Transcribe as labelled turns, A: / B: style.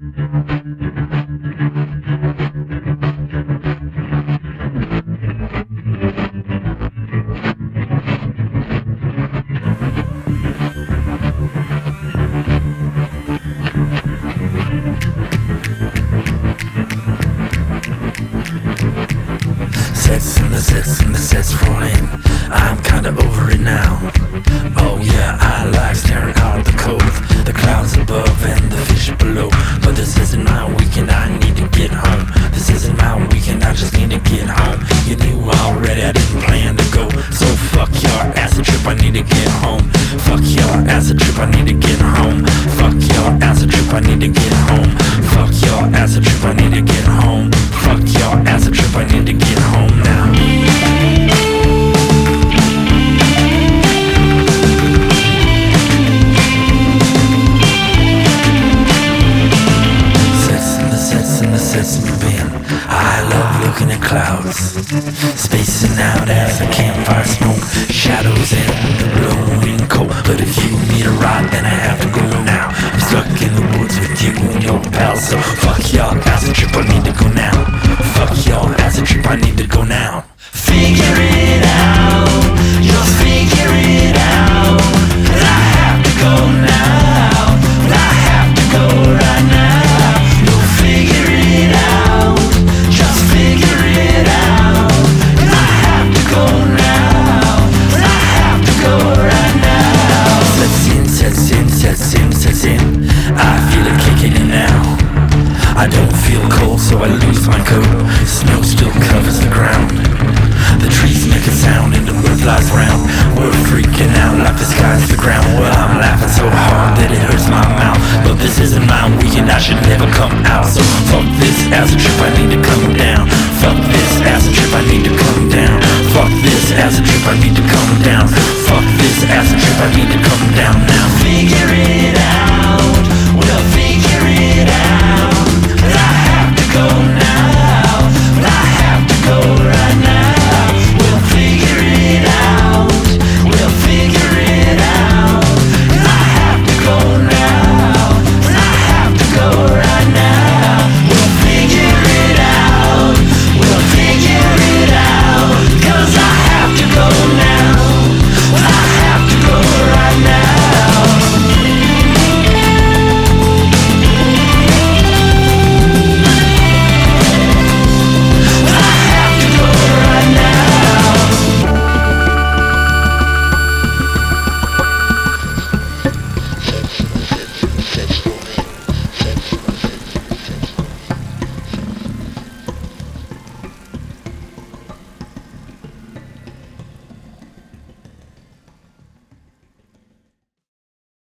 A: Sets and the sets roll in. I'm kinda over it now. Oh yeah, I like staring out the cove, the clouds above and the fish below. But this isn't my weekend, I need to get home. This isn't my weekend, I just need to get home. You knew already I didn't plan to go, so fuck your acid trip, I need to get home. Fuck your acid trip, I need to get home. Fuck your acid trip, I need to get home. Fuck your acid trip, I need to get home. Fuck your acid trip, I need to get home now. Sets move in. I love looking at clouds, spacing out as a campfire smoke, shadows in the blowing cold. But if you need a ride, then I have to go now. I'm stuck in the woods with you and your pals, so fuck y'all acid trip, I need to go now. Fuck y'all acid trip, I need to go now. Figure it out, just figure it out. Cause I have to go now, but I have to go right now. You'll figure it out, just figure it out. Cause I have to go now, but I have to go right now. Sets in, sets in, sets in, sets in. I feel it kicking in now. I don't feel cold, so I lose my coat. Snow still covers the ground. The trees make a sound and the earth lies round. We're freaking out like the sky's the ground. Well, I'm laughing so hard that it hurts my mouth. But this isn't my weekend, I should never come out. So fuck this acid trip, I need to come down. Fuck this acid trip, I need to come down. Fuck this acid trip, I need to come down. Fuck this acid trip, I need to come down now. Figure it out.